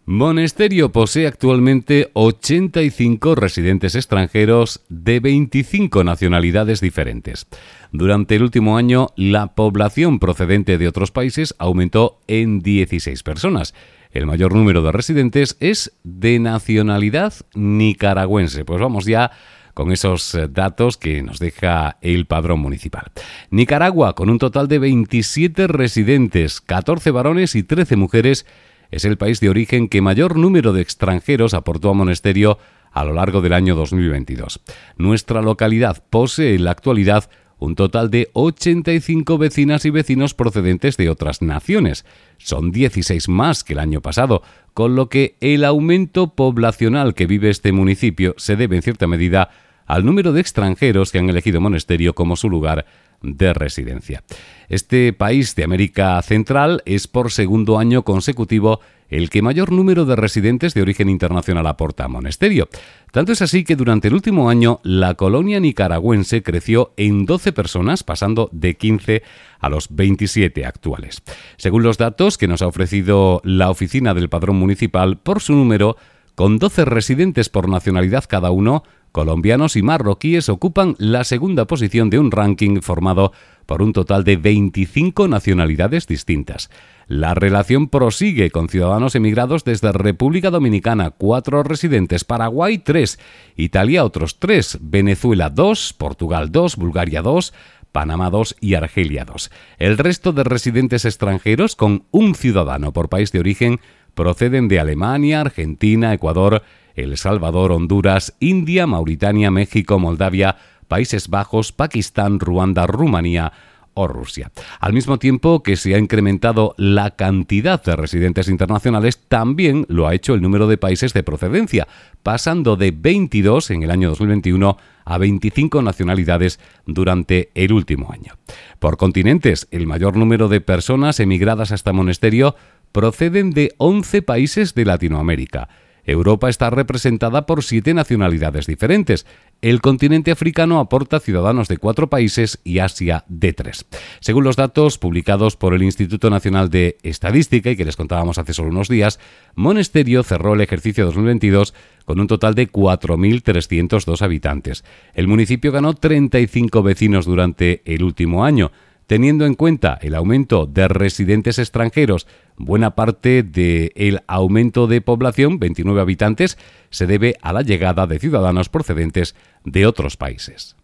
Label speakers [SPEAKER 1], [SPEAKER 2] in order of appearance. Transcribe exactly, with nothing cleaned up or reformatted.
[SPEAKER 1] Monesterio posee actualmente ochenta y cinco residentes extranjeros de veinticinco nacionalidades diferentes. Durante el último año, la población procedente de otros países aumentó en dieciséis personas. El mayor número de residentes es de nacionalidad nicaragüense. Pues vamos ya con esos datos que nos deja el padrón municipal. Nicaragua, con un total de veintisiete residentes, catorce varones y trece mujeres, es el país de origen que mayor número de extranjeros aportó a Monesterio a lo largo del año dos mil veintidós. Nuestra localidad posee en la actualidad un total de ochenta y cinco vecinas y vecinos procedentes de otras naciones. Son dieciséis más que el año pasado, con lo que el aumento poblacional que vive este municipio se debe en cierta medida al número de extranjeros que han elegido Monesterio como su lugar de residencia. Este país de América Central es por segundo año consecutivo el que mayor número de residentes de origen internacional aporta a Monesterio. Tanto es así que durante el último año la colonia nicaragüense creció en doce personas, pasando de quince a los veintisiete actuales. Según los datos que nos ha ofrecido la oficina del padrón municipal, por su número, con doce residentes por nacionalidad cada uno, colombianos y marroquíes ocupan la segunda posición de un ranking formado por un total de veinticinco nacionalidades distintas. La relación prosigue con ciudadanos emigrados desde República Dominicana, cuatro residentes, Paraguay, tres, Italia, otros tres, Venezuela, dos, Portugal, dos, Bulgaria, dos, Panamá, dos y Argelia, dos. El resto de residentes extranjeros, con un ciudadano por país de origen, proceden de Alemania, Argentina, Ecuador, El Salvador, Honduras, India, Mauritania, México, Moldavia, Países Bajos, Pakistán, Ruanda, Rumanía o Rusia. Al mismo tiempo que se ha incrementado la cantidad de residentes internacionales, también lo ha hecho el número de países de procedencia, pasando de veintidós en el año dos mil veintiuno a veinticinco nacionalidades durante el último año. Por continentes, el mayor número de personas emigradas hasta Monesterio proceden de once países de Latinoamérica. Europa está representada por siete nacionalidades diferentes. El continente africano aporta ciudadanos de cuatro países y Asia de tres. Según los datos publicados por el Instituto Nacional de Estadística y que les contábamos hace solo unos días, Monesterio cerró el ejercicio dos mil veintidós con un total de cuatro mil trescientos dos habitantes. El municipio ganó treinta y cinco vecinos durante el último año. Teniendo en cuenta el aumento de residentes extranjeros, buena parte del aumento de población, veintinueve habitantes, se debe a la llegada de ciudadanos procedentes de otros países.